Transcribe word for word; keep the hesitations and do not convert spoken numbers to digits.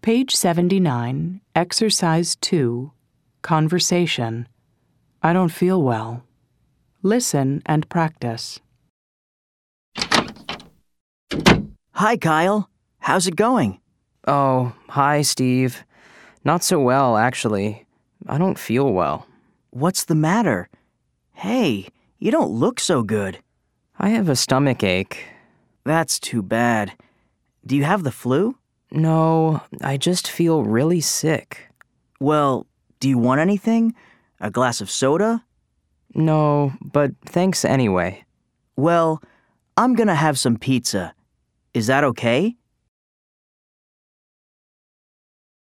Page seventy-nine, Exercise two, Conversation. I don't feel well. Listen and practice. Hi, Kyle. How's it going? Oh, hi, Steve. Not so well, actually. I don't feel well. What's the matter? Hey, you don't look so good. I have a stomach ache. That's too bad. Do you have the flu? No, I just feel really sick. Well, do you want anything? A glass of soda? No, but thanks anyway. Well, I'm gonna have some pizza. Is that okay?